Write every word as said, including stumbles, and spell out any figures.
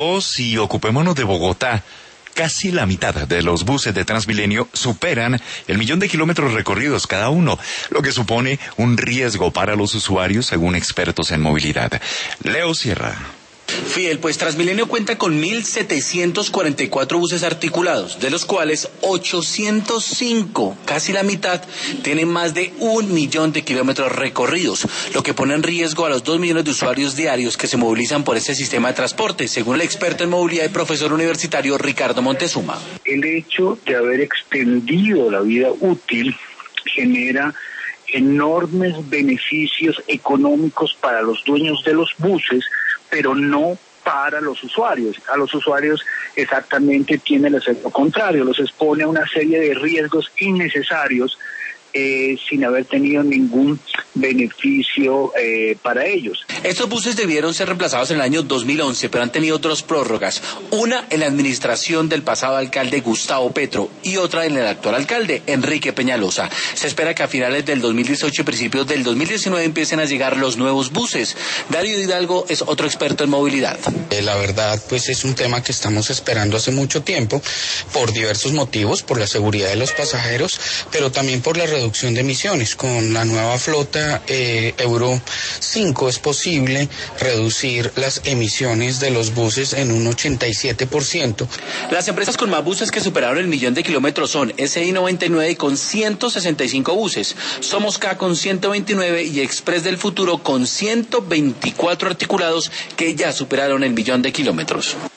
Si ocupémonos de Bogotá, casi la mitad de los buses de Transmilenio superan el millón de kilómetros recorridos cada uno, lo que supone un riesgo para los usuarios, según expertos en movilidad. Leo Sierra. Fidel, pues Transmilenio cuenta con mil setecientos cuarenta y cuatro buses articulados, de los cuales ochocientos cinco, casi la mitad, tienen más de un millón de kilómetros recorridos, lo que pone en riesgo a los dos millones de usuarios diarios que se movilizan por este sistema de transporte, según el experto en movilidad y profesor universitario Ricardo Montezuma. El hecho de haber extendido la vida útil genera enormes beneficios económicos para los dueños de los buses, pero no para los usuarios. A los usuarios exactamente tiene el efecto contrario, los expone a una serie de riesgos innecesarios eh, sin haber tenido ningún beneficio eh, para ellos. Estos buses debieron ser reemplazados en el año dos mil once, pero han tenido dos prórrogas, una en la administración del pasado alcalde Gustavo Petro y otra en el actual alcalde Enrique Peñalosa. Se espera que a finales del dos mil dieciocho y principios del dos mil diecinueve empiecen a llegar los nuevos buses. Darío Hidalgo es otro experto en movilidad. Eh, la verdad, pues es un tema que estamos esperando hace mucho tiempo por diversos motivos, por la seguridad de los pasajeros, pero también por la reducción de emisiones. Con la nueva flota eh, Euro cinco es posible reducir las emisiones de los buses en un ochenta y siete por ciento. Las empresas con más buses que superaron el millón de kilómetros son S I noventa y nueve con ciento sesenta y cinco buses, Somos K con ciento veintinueve y Express del Futuro con ciento veinticuatro articulados que ya superaron el millón de kilómetros.